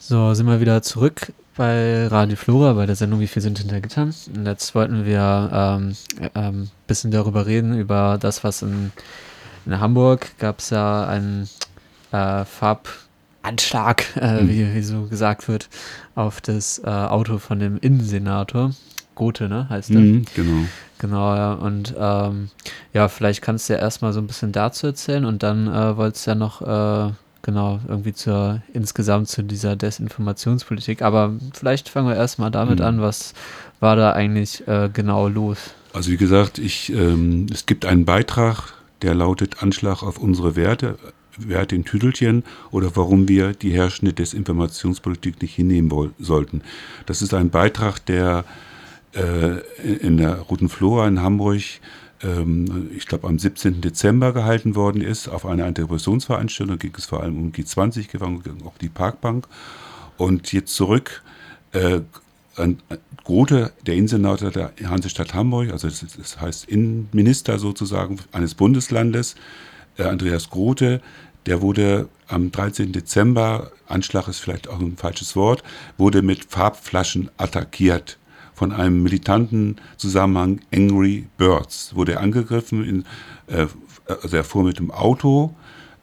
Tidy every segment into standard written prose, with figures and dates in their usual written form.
So, sind wir wieder zurück bei Radio Flora, bei der Sendung Wie viel sind hinter Gittern. Und jetzt wollten wir bisschen darüber reden, über das, was in Hamburg gab es ja einen Farbanschlag, wie so gesagt wird, auf das Auto von dem Innensenator. Gothe, ne, heißt der? Genau. Genau, ja. Und ja, vielleicht kannst du ja erstmal so ein bisschen dazu erzählen und dann wolltest du ja noch genau, irgendwie insgesamt zu dieser Desinformationspolitik. Aber vielleicht fangen wir erstmal damit an, was war da eigentlich genau los? Also wie gesagt, es gibt einen Beitrag, der lautet Anschlag auf unsere Werte in Tüdelchen oder warum wir die herrschende Desinformationspolitik nicht hinnehmen sollten. Das ist ein Beitrag, der in der Roten Flora in Hamburg, ich glaube am 17. Dezember gehalten worden ist, auf einer Antirepressionsveranstaltung. Da ging es vor allem um G20, auch die Parkbank. Und jetzt zurück an Gothe, der Innensenator der Hansestadt Hamburg, also das heißt Innenminister sozusagen eines Bundeslandes, Andreas Gothe, der wurde am 13. Dezember, Anschlag ist vielleicht auch ein falsches Wort, wurde mit Farbflaschen attackiert. Von einem militanten Zusammenhang Angry Birds wurde er angegriffen, also er fuhr mit dem Auto,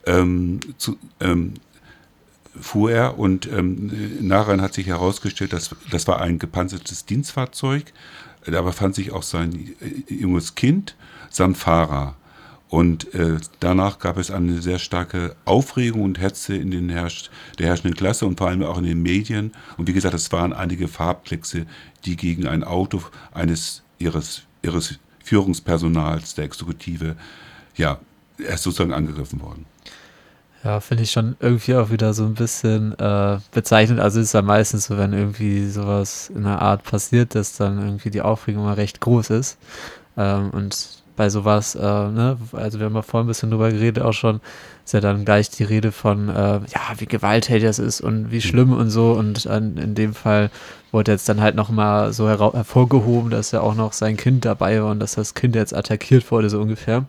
fuhr er und nachher hat sich herausgestellt, dass das war ein gepanzertes Dienstfahrzeug, da befand sich auch sein junges Kind, sein Fahrer. Und danach gab es eine sehr starke Aufregung und Hetze in der herrschenden Klasse und vor allem auch in den Medien. Und wie gesagt, es waren einige Farbplexe, die gegen ein Auto ihres Führungspersonals, der Exekutive, ja, erst sozusagen angegriffen worden. Ja, finde ich schon irgendwie auch wieder so ein bisschen bezeichnend. Also ist ja meistens so, wenn irgendwie sowas in der Art passiert, dass dann irgendwie die Aufregung mal recht groß ist. Und bei sowas, ne, also wir haben ja vorhin ein bisschen drüber geredet auch schon, ist ja dann gleich die Rede von, ja, wie gewalttätig das ist und wie schlimm und so. Und in dem Fall wurde jetzt dann halt nochmal so hervorgehoben, dass ja auch noch sein Kind dabei war und dass das Kind jetzt attackiert wurde, so ungefähr.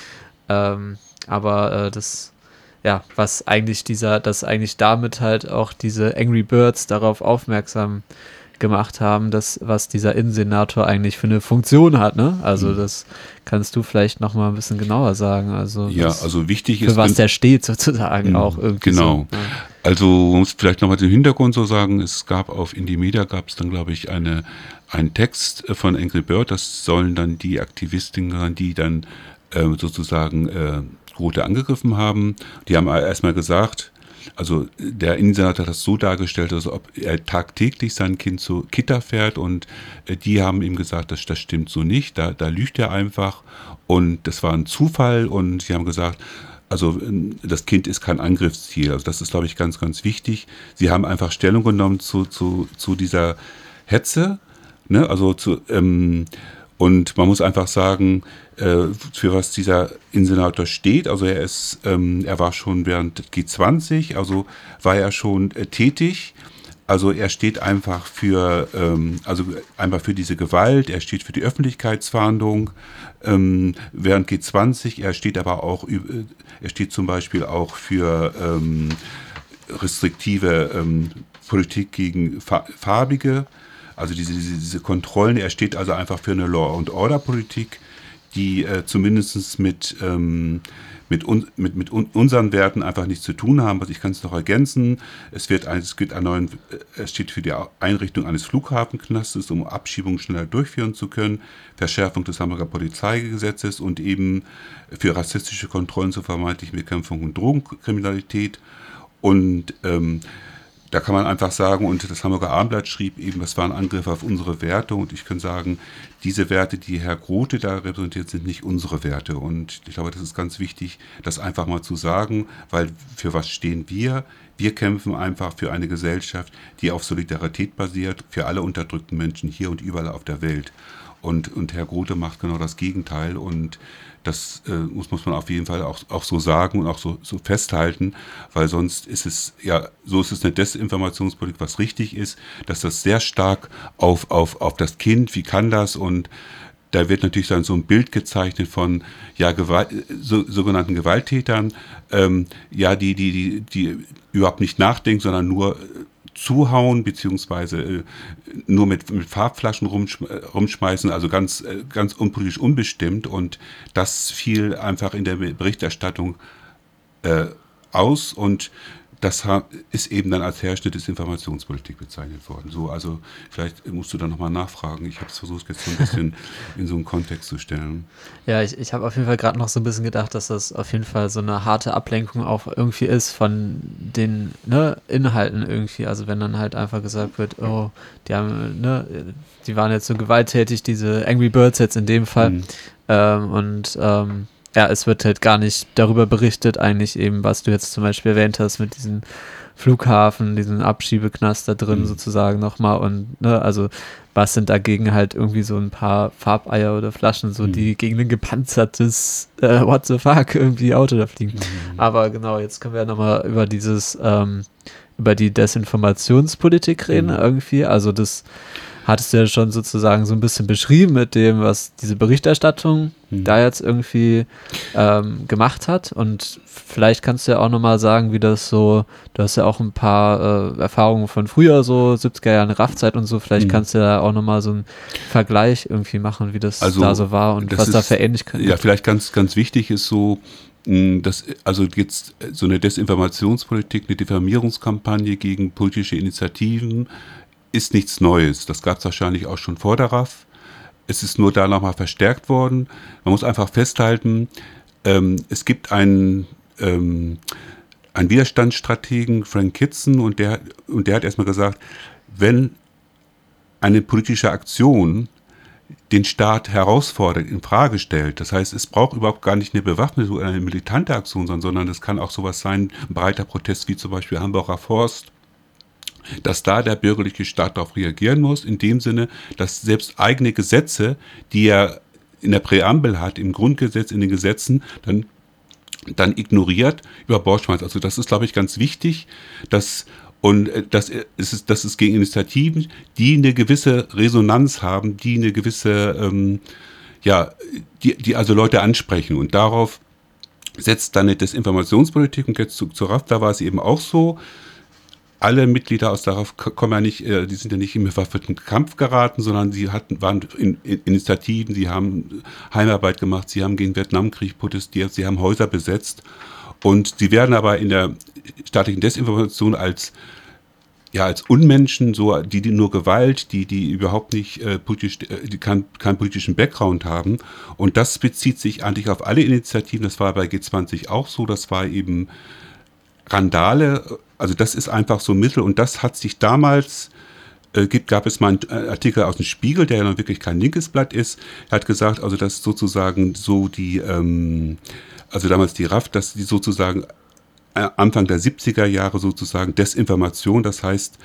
Aber das, ja, dass eigentlich damit halt auch diese Angry Birds darauf aufmerksam gemacht haben, was dieser Innensenator eigentlich für eine Funktion hat, ne? Also das kannst du vielleicht noch mal ein bisschen genauer sagen. Also ja, also wichtig ist, für was der steht sozusagen auch irgendwie. Genau. So, ja. Also man muss vielleicht noch mal den Hintergrund so sagen, es gab auf Indymedia gab es dann, glaube ich, einen Text von Angry Bird, das sollen dann die Aktivistinnen sein, die dann sozusagen Gothe angegriffen haben. Die haben erstmal gesagt, also der Innensenator hat das so dargestellt, als ob er tagtäglich sein Kind zur Kita fährt und die haben ihm gesagt, das stimmt so nicht, da lügt er einfach und das war ein Zufall und sie haben gesagt, also das Kind ist kein Angriffsziel, also das ist, glaube ich, ganz, ganz wichtig. Sie haben einfach Stellung genommen zu dieser Hetze, ne? Also und man muss einfach sagen, für was dieser Innensenator steht. Also er war schon während G20, also war er schon tätig. Also er steht einfach einfach für diese Gewalt. Er steht für die Öffentlichkeitsfahndung während G20. Er steht zum Beispiel auch für restriktive Politik gegen Farbige. Also diese Kontrollen, er steht also einfach für eine Law-and-Order-Politik, die zumindest mit unseren Werten einfach nichts zu tun haben. Also ich kann es noch ergänzen. Es steht für die Einrichtung eines Flughafenknastes, um Abschiebungen schneller durchführen zu können, Verschärfung des Hamburger Polizeigesetzes und eben für rassistische Kontrollen zur vermeintlichen Bekämpfung von Drogenkriminalität. Und da kann man einfach sagen, und das Hamburger Abendblatt schrieb eben, das waren Angriffe auf unsere Werte und ich kann sagen, diese Werte, die Herr Gothe da repräsentiert, sind nicht unsere Werte und ich glaube, das ist ganz wichtig, das einfach mal zu sagen, weil für was stehen wir? Wir kämpfen einfach für eine Gesellschaft, die auf Solidarität basiert, für alle unterdrückten Menschen hier und überall auf der Welt. Und Herr Gothe macht genau das Gegenteil und das muss man auf jeden Fall auch so sagen und auch so festhalten, weil sonst ist es eine Desinformationspolitik, was richtig ist, dass das sehr stark auf das Kind, wie kann das, und da wird natürlich dann so ein Bild gezeichnet von sogenannten Gewalttätern, die überhaupt nicht nachdenken, sondern nur zuhauen, beziehungsweise nur mit Farbflaschen rumschmeißen, also ganz unpolitisch unbestimmt. Und das fiel einfach in der Berichterstattung aus, und das ist eben dann als herrschende Desinformationspolitik bezeichnet worden. So, also vielleicht musst du da nochmal nachfragen. Ich habe es versucht, jetzt so ein bisschen in so einen Kontext zu stellen. Ja, ich habe auf jeden Fall gerade noch so ein bisschen gedacht, dass das auf jeden Fall so eine harte Ablenkung auch irgendwie ist von den Inhalten irgendwie. Also wenn dann halt einfach gesagt wird, oh, die haben, die waren jetzt so gewalttätig, diese Angry Birds jetzt in dem Fall. Ja, es wird halt gar nicht darüber berichtet, eigentlich eben, was du jetzt zum Beispiel erwähnt hast mit diesem Flughafen, diesen Abschiebeknast da drin sozusagen nochmal, und also was sind dagegen halt irgendwie so ein paar Farbeier oder Flaschen, so die gegen ein gepanzertes what the fuck irgendwie Auto da fliegen. Aber genau, jetzt können wir ja nochmal über über die Desinformationspolitik reden irgendwie, also das hattest du ja schon sozusagen so ein bisschen beschrieben mit dem, was diese Berichterstattung da jetzt irgendwie gemacht hat. Und vielleicht kannst du ja auch nochmal sagen, wie das so, du hast ja auch ein paar Erfahrungen von früher, so 70er Jahren RAF-Zeit und so, vielleicht kannst du ja auch nochmal so einen Vergleich irgendwie machen, wie das da so war und was da für Ähnlichkeiten gibt. Ja, vielleicht ganz wichtig ist so, dass also jetzt so eine Desinformationspolitik, eine Diffamierungskampagne gegen politische Initiativen ist nichts Neues. Das gab es wahrscheinlich auch schon vor der RAF. Es ist nur da nochmal verstärkt worden. Man muss einfach festhalten, es gibt einen Widerstandsstrategen, Frank Kitson, und der hat erstmal gesagt, wenn eine politische Aktion den Staat herausfordert, in Frage stellt, das heißt, es braucht überhaupt gar nicht eine bewaffnete oder eine militante Aktion sein, sondern es kann auch sowas sein, ein breiter Protest wie zum Beispiel Hambacher Forst, dass da der bürgerliche Staat darauf reagieren muss, in dem Sinne, dass selbst eigene Gesetze, die er in der Präambel hat, im Grundgesetz, in den Gesetzen, dann ignoriert, über Bord schmeißt. Also das ist, glaube ich, ganz wichtig, dass es gegen Initiativen, die eine gewisse Resonanz haben, die eine gewisse, die also Leute ansprechen, und darauf setzt dann eine Desinformationspolitik. Und jetzt zur RAF, da war es eben auch so, alle Mitglieder aus der RAF kommen ja nicht, die sind ja nicht im bewaffneten Kampf geraten, sondern sie waren in Initiativen, sie haben Heimarbeit gemacht, sie haben gegen den Vietnamkrieg protestiert, sie haben Häuser besetzt, und sie werden aber in der staatlichen Desinformation als Unmenschen, so die nur Gewalt, die überhaupt nicht politisch, die keinen politischen Background haben, und das bezieht sich eigentlich auf alle Initiativen. Das war bei G20 auch so, das war eben Randale, also das ist einfach so ein Mittel, und das hat sich damals, gab es mal einen Artikel aus dem Spiegel, der ja noch wirklich kein linkes Blatt ist, er hat gesagt, also dass sozusagen so also damals die RAF, dass die sozusagen Anfang der 70er Jahre sozusagen Desinformation, das heißt,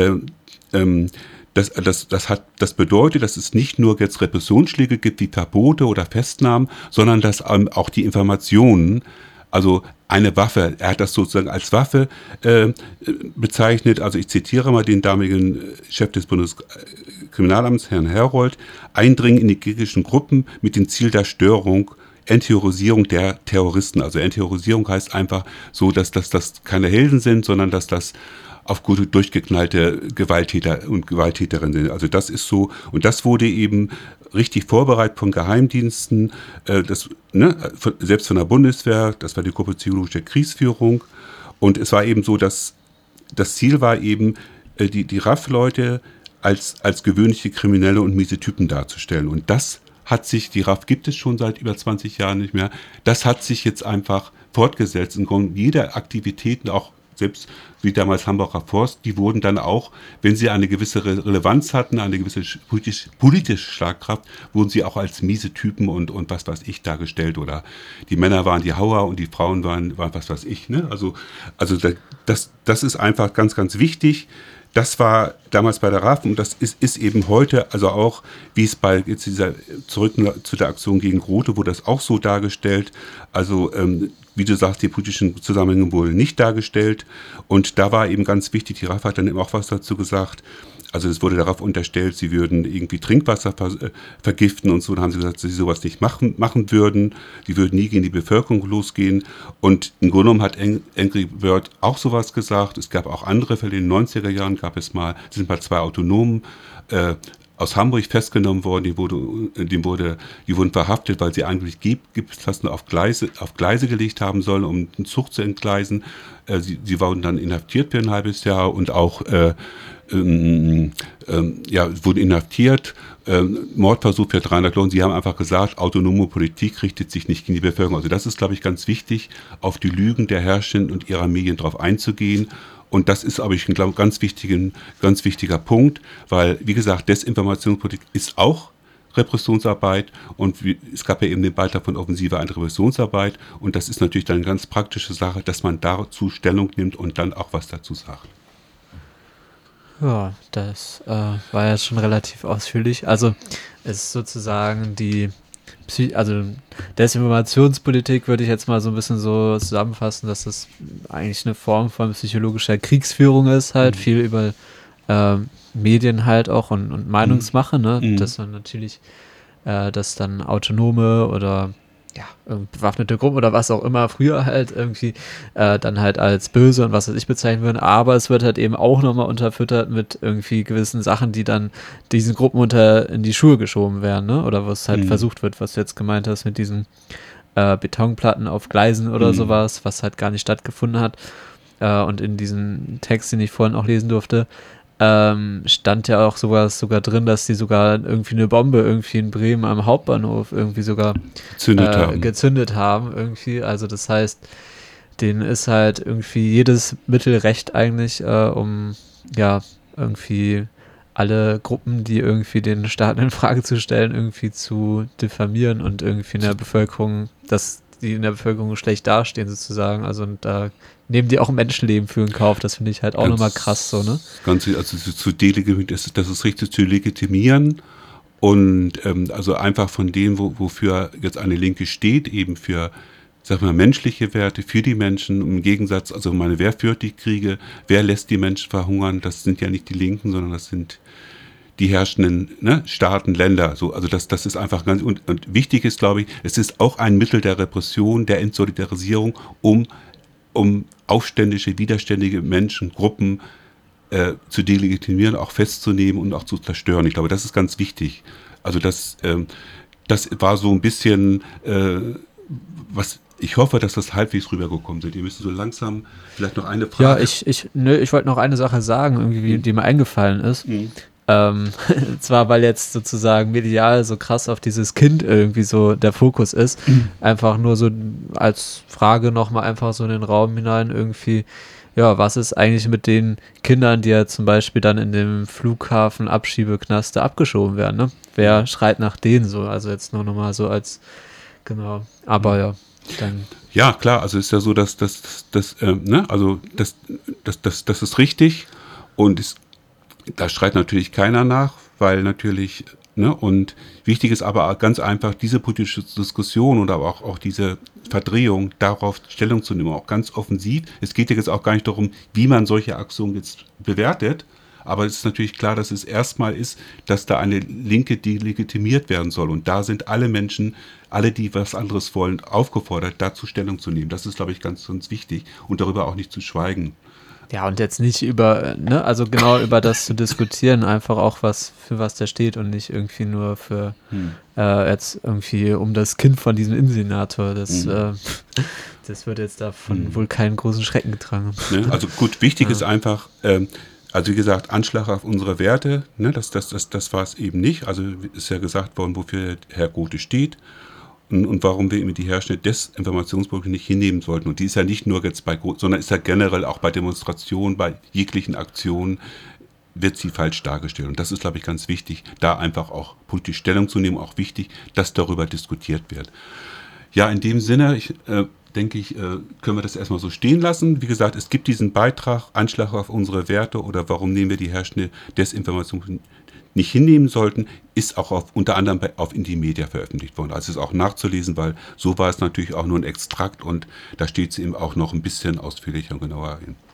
das bedeutet, dass es nicht nur jetzt Repressionsschläge gibt wie Verbote oder Festnahmen, sondern dass auch die Informationen, also eine Waffe, er hat das sozusagen als Waffe bezeichnet, also ich zitiere mal den damaligen Chef des Bundeskriminalamts, Herrn Herold, Eindringen in die gegnerischen Gruppen mit dem Ziel der Störung, Enterrorisierung der Terroristen. Also Enterrorisierung heißt einfach so, dass das keine Helden sind, sondern dass das auf gute, durchgeknallte Gewalttäter und Gewalttäterinnen sind. Also das ist so, und das wurde eben richtig vorbereitet von Geheimdiensten, selbst von der Bundeswehr, das war die Gruppe Psychologische Kriegsführung, und es war eben so, dass das Ziel war eben, die RAF-Leute als gewöhnliche Kriminelle und miese Typen darzustellen, und das hat sich, die RAF gibt es schon seit über 20 Jahren nicht mehr, das hat sich jetzt einfach fortgesetzt, im Grunde jeder Aktivitäten, auch selbst wie damals Hambacher Forst, die wurden dann auch, wenn sie eine gewisse Relevanz hatten, eine gewisse politische Schlagkraft, wurden sie auch als miese Typen und was weiß ich dargestellt, oder die Männer waren die Hauer und die Frauen waren was weiß ich. Ne? Also das ist einfach ganz, ganz wichtig. Das war damals bei der RAF, und das ist eben heute, also auch, wie es bei jetzt zurück zu der Aktion gegen Grote, wurde das auch so dargestellt. Also wie du sagst, die politischen Zusammenhänge wurden nicht dargestellt. Und da war eben ganz wichtig, die RAF hat dann eben auch was dazu gesagt. Also es wurde darauf unterstellt, sie würden irgendwie Trinkwasser vergiften und so. Da haben sie gesagt, dass sie sowas nicht machen würden. Sie würden nie gegen die Bevölkerung losgehen. Und im Grunde genommen hat Angry Bird auch sowas gesagt. Es gab auch andere Fälle. In den 90er Jahren sind mal 2 Autonomen aus Hamburg festgenommen worden. Die wurden verhaftet, weil sie eigentlich Giftpflaster auf Gleise gelegt haben sollen, um den Zug zu entgleisen. Sie wurden dann inhaftiert für ein halbes Jahr und auch wurden inhaftiert, Mordversuch für 300 Lohn. Sie haben einfach gesagt, autonome Politik richtet sich nicht gegen die Bevölkerung. Also das ist, glaube ich, ganz wichtig, auf die Lügen der Herrschenden und ihrer Medien drauf einzugehen. Und das ist, glaube ich, ein ganz wichtiger Punkt, weil, wie gesagt, Desinformationspolitik ist auch Repressionsarbeit und es gab ja eben den Beitrag von Offensive Antirepressionsarbeit und das ist natürlich dann eine ganz praktische Sache, dass man dazu Stellung nimmt und dann auch was dazu sagt. Ja, das war jetzt schon relativ ausführlich. Also es ist sozusagen Desinformationspolitik würde ich jetzt mal so ein bisschen so zusammenfassen, dass das eigentlich eine Form von psychologischer Kriegsführung ist, halt viel über Medien halt auch und Meinungsmache, ne? Dass man natürlich, dass dann autonome oder bewaffnete Gruppen oder was auch immer früher halt irgendwie dann halt als böse und was weiß ich bezeichnen würden, aber es wird halt eben auch nochmal unterfüttert mit irgendwie gewissen Sachen, die dann diesen Gruppen in die Schuhe geschoben werden, ne? Oder was halt versucht wird, was du jetzt gemeint hast mit diesen Betonplatten auf Gleisen oder sowas, was halt gar nicht stattgefunden hat. Und in diesem Text, den ich vorhin auch lesen durfte, stand ja auch sogar drin, dass die sogar irgendwie eine Bombe irgendwie in Bremen am Hauptbahnhof irgendwie sogar gezündet haben irgendwie. Also das heißt, denen ist halt irgendwie jedes Mittel recht eigentlich, um irgendwie alle Gruppen, die irgendwie den Staat in Frage zu stellen, irgendwie zu diffamieren und irgendwie in der Bevölkerung, dass die in der Bevölkerung schlecht dastehen sozusagen. Also und da nehmen die auch Menschenleben für in Kauf. Das finde ich halt auch nochmal krass so, ne? Das ist richtig zu legitimieren und also einfach von dem, wofür jetzt eine Linke steht, eben für, sag mal, menschliche Werte, für die Menschen, im Gegensatz, also wer führt die Kriege, wer lässt die Menschen verhungern, das sind ja nicht die Linken, sondern das sind die herrschenden Staaten, Länder. So, also das ist einfach ganz, und wichtig ist, glaube ich, es ist auch ein Mittel der Repression, der Entsolidarisierung, um aufständische, widerständige Menschen, Gruppen zu delegitimieren, auch festzunehmen und auch zu zerstören. Ich glaube, das ist ganz wichtig. Also das war so ein bisschen, was ich hoffe, dass das halbwegs rübergekommen sind. Ihr müsst so langsam vielleicht noch eine Frage. Ja, ich wollte noch eine Sache sagen, irgendwie, die mir eingefallen ist. Zwar, weil jetzt sozusagen medial so krass auf dieses Kind irgendwie so der Fokus ist, einfach nur so als Frage nochmal einfach so in den Raum hinein irgendwie, ja, was ist eigentlich mit den Kindern, die ja zum Beispiel dann in dem Flughafen Abschiebeknaste abgeschoben werden, ne? Wer schreit nach denen so? Also jetzt nur nochmal so als, genau, aber ja, dann. Ja, klar, also ist ja so, dass das ist richtig und da schreit natürlich keiner nach, weil natürlich, und wichtig ist aber ganz einfach, diese politische Diskussion oder auch diese Verdrehung, darauf Stellung zu nehmen, auch ganz offensiv. Es geht ja jetzt auch gar nicht darum, wie man solche Aktionen jetzt bewertet, aber es ist natürlich klar, dass es erstmal ist, dass da eine Linke delegitimiert werden soll und da sind alle Menschen, alle, die was anderes wollen, aufgefordert, dazu Stellung zu nehmen. Das ist, glaube ich, ganz, ganz wichtig und darüber auch nicht zu schweigen. Ja, und jetzt nicht also genau über das zu diskutieren, einfach auch für was der steht und nicht irgendwie nur für jetzt irgendwie um das Kind von diesem Innensenator. Das wird jetzt davon wohl keinen großen Schrecken getragen. Ne? Also gut, wichtig ist einfach, also wie gesagt, Anschlag auf unsere Werte, das war es eben nicht. Also ist ja gesagt worden, wofür Herr Gothe steht. Und warum wir eben die herrschende Desinformationspolitik nicht hinnehmen sollten. Und die ist ja nicht nur jetzt sondern ist ja generell auch bei Demonstrationen, bei jeglichen Aktionen, wird sie falsch dargestellt. Und das ist, glaube ich, ganz wichtig, da einfach auch politisch Stellung zu nehmen, auch wichtig, dass darüber diskutiert wird. Ja, in dem Sinne, denke ich, können wir das erstmal so stehen lassen. Wie gesagt, es gibt diesen Beitrag, Anschlag auf unsere Werte oder warum nehmen wir die herrschende Desinformation nicht hinnehmen sollten, ist auch unter anderem auf Indymedia veröffentlicht worden. Also ist auch nachzulesen, weil so war es natürlich auch nur ein Extrakt und da steht es eben auch noch ein bisschen ausführlicher und genauer hin.